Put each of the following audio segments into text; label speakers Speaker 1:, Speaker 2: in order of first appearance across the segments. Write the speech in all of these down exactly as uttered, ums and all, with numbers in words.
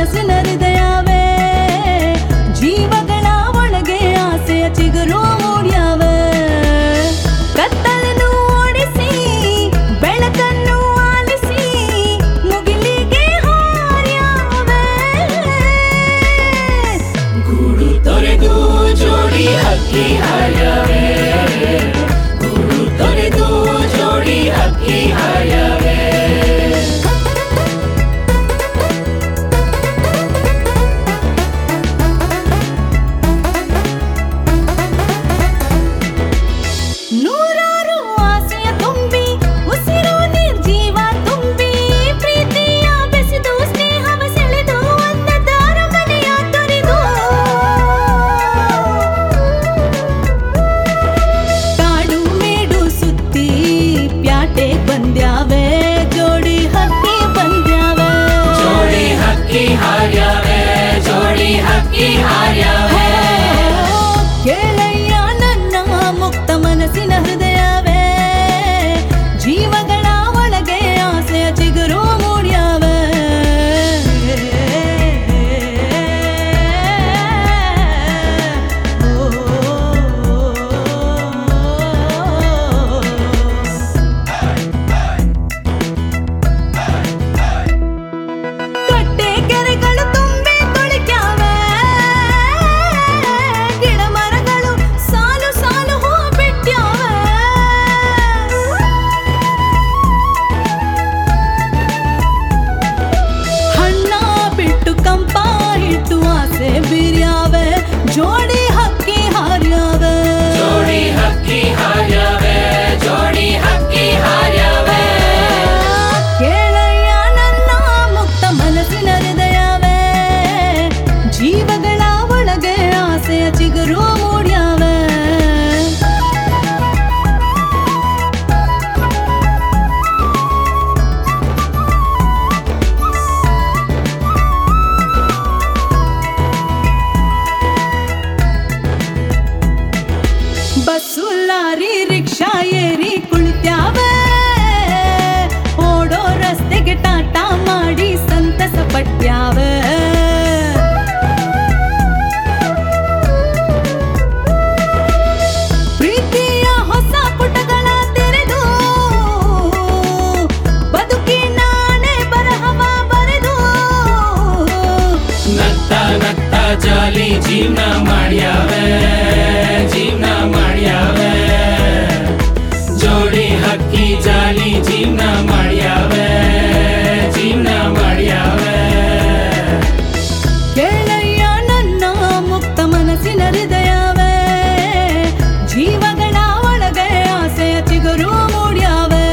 Speaker 1: ಮನಸ್ಸಿನ ಹೃದಯವೇ ಜೀವಗಳ ಒಳಗೆ ಆಸೆಯ ಚಿಗುರು ಮೂಡ್ಯಾವೆ ಕತ್ತಲನ್ನು ಓಡಿಸಿ ಬೆಳಕನ್ನು ಆಲಿಸಿ ಮುಗಿಲಿಗೆ ಹಾರ್ಯಾವೆ
Speaker 2: ಗೂಡು ತೊರೆದು ಜೋಡಿ ಹಕ್ಕಿ ಹಾರ್ಯಾವೆ ಗೂಡು ತೊರೆದು ಜೋಡಿ ಹಕ್ಕಿ ಹಾರ್ಯಾವೆ
Speaker 1: ನೂರಾರು ಆಸೆಯ ತುಂಬಿ ಉಸಿರು ನಿರ್ಜೀವ ತುಂಬಿ ಪ್ರೀತಿಯ ಬೆಸೆದು ಸ್ನೇಹವ ಸೆಳೆದು ಒಂದದಾರ ಮನೆಯ ತೊರೆದು ಕಾಡು ಮೇಡು ಸುತ್ತಿ ಪ್ಯಾಟೆ ಬಂದ್ಯಾವೆ ಜೋಡಿ ಹಕ್ಕಿ ಬಂದ್ಯಾವೆ
Speaker 2: ಜೋಡಿ ಹಕ್ಕಿ ಹಾರ್ಯಾವೆ ಜೋಡಿ ಹಕ್ಕಿ ಹಾರ್ಯಾವೆ
Speaker 1: ಕೇಳಯ್ಯ ನನ್ನ ಮುಕ್ತ ಮನಸ್ಸಿನ ಹೃದಯವೇ ಜೀವಗಳ ಒಳಗೆ ಆಸೆಯ ಚಿಗುರು ಮೂಡ್ಯಾವೆ ಕಟ್ಟೆ ಕೆರೆಗಳು ತುಂಬಿ ತುಳಿಕ್ಯಾವೆ ಗಿಡ ಮರಗಳು ಸಾಲು ಸಾಲು ಹೂ ಬಿಟ್ಟ್ಯಾವೆ ಹಣ್ಣ ಬಿಟ್ಟು ಕಂಪ ಇಟ್ಟು ಆಸೆ ಬಿರ್ಯಾವೆ ಜೋಡಿ ಹಕ್ಕಿ ಹಾರ್ಯಾವೆ
Speaker 2: ಜೋಡಿ ಹಕ್ಕಿ ಹಾರ್ಯಾವೆ ಜೋಡಿ ಹಕ್ಕಿ ಹಾರ್ಯಾವೆ
Speaker 1: ಕೇಳಯ್ಯ ನನ್ನ ಮುಕ್ತ ಮನಸ್ಸಿನ ಹೃದಯವೇ ಜೀವಗಳ ಒಳಗೆ ಆಸೆಯ ಚಿಗುರು ಮೂಡ್ಯಾವೆ ಬಸ್ಸು ಲಾರಿ ರಿಕ್ಷಾ ಏರಿ ಕುಳಿತ್ಯಾವೆ ಓಡೋ ರಸ್ತೆಗೆ ಟಾಟಾ ಮಾಡಿ ಸಂತಸ ಪಟ್ಟ್ಯಾವೆ ಪ್ರೀತಿಯ ಹೊಸ ಪುಟಗಳ ತೆರೆದು ಬದುಕಿನ ಹಣೆ ಬರಹವ ಬರೆದು
Speaker 2: ನತ್ತ ನತ್ತ ಜಾಲಿ ಜೀವನ ಮಾಡ್ಯಾವೆ ಜೀವನ ಮಾಡ್ಯಾವೆ ಜೋಡಿ ಹಕ್ಕಿ ಜಾಲಿ ಜೀವನ ಮಾಡ್ಯಾವೆ ಜೀವನ ಮಾಡ್ಯಾವೆ
Speaker 1: ಕೇಳಯ್ಯ ನನ್ನ ಮುಕ್ತ ಮನಸ್ಸಿನ ಹೃದಯವೇ ಜೀವಗಳ ಒಳಗೆ ಆಸೆಯ ಚಿಗುರು ಮೂಡ್ಯಾವೆ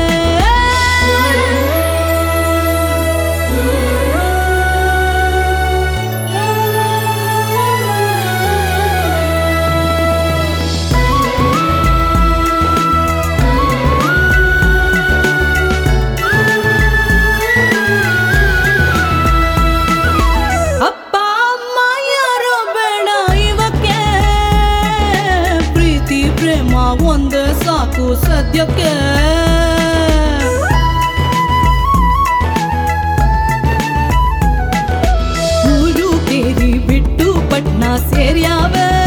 Speaker 1: ಅಪ್ಪ ಅಮ್ಮ ಯಾರೋ ಬೇಡ ಇವಕ್ಕೆ ಪ್ರೀತಿ ಪ್ರೇಮ ಒಂದೇ ಸಾಕು ಸದ್ಯಕ್ಕೆ ಊರು ಕೇರಿ ಬಿಟ್ಟು ಪಟ್ನಾ ಸೇರ್ಯಾವೆ